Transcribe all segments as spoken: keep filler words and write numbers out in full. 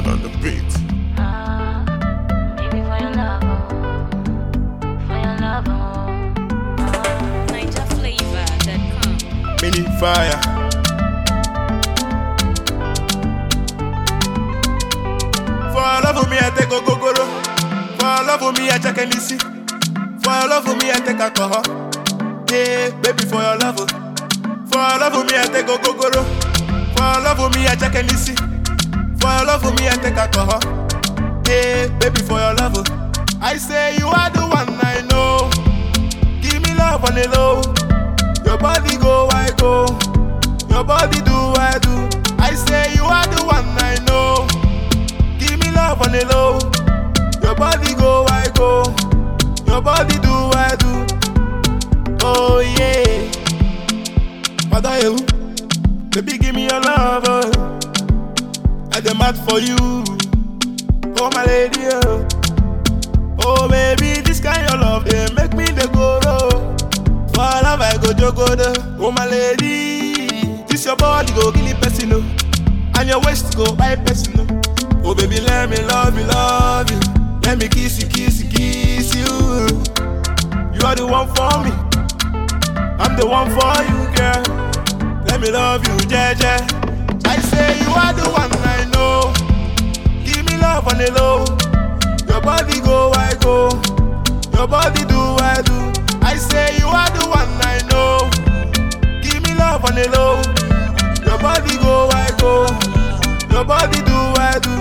Morgan on the beat. Ah, maybe for your love, oh. For your love, oh. Ah, Niger Flavor dot com. Mini fire. For love for me, I take a gogoro. For love for me, I check and see. For love for me, I take alcohol. Yeah, baby, for your love. For love for me, I take a gogoro. For love for me, I check and see. For love for me, I take alcohol. Yeah, baby, for your love. I say you are the one I know. Give me love on the low. Your body go, I go. Your body do, I do. I say you are the one I know. Give me love on the low. Your body go, I go. Your body do, I do. Oh yeah. Father, you, baby, give me your love. Oh. I dem mad for you. Oh my lady, oh. Oh baby, this kind of love, they make me the go low. For love I go jogodo. Oh my lady, this your body go kill it person, oh. And your waist go buy person, oh. Oh baby, let me love you, love you. Let me kiss you, kiss you, kiss you. You are the one for me. I'm the one for you, girl. Let me love you, Jeje. I say you are the one I know. Give me love on the low. Your body go, I go. Your body do, I do. I say you are the one I know. Give me love on the low. Your body go, I go. Your body do, I do.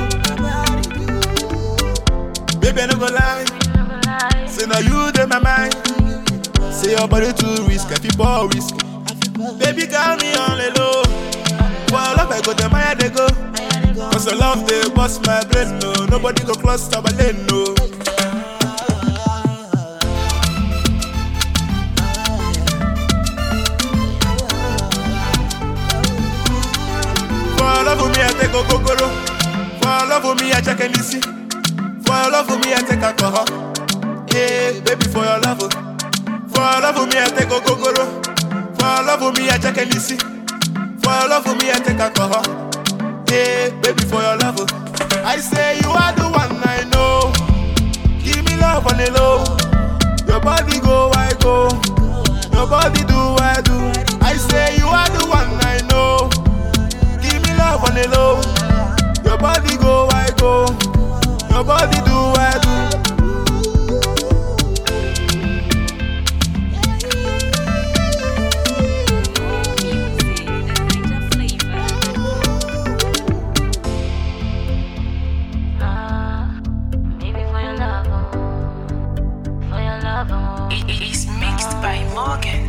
Baby, I no go lie. Say now you in my mind. Say your body too risky, I feel more risky. Baby, got me on the low. For love I go, the Maya they go. Cause your love they bust my brain, no. Nobody go close to my lane, no. For love for me, I take a gogoro. For love for me, I check and see. For love for me, I take alcohol. Yeah, baby, for your love. For love for me, I take a gogoro. For love for me, I check and see. For love for me, I take alcohol. Yeah, baby, for your love. I say you are the one I know. Give me love on the low. Your body go, I go. Your body do, I do. I say you are the one I know. Give me love on the low. Your body go, I go. Your body do, I do. It is mixed by Morgan.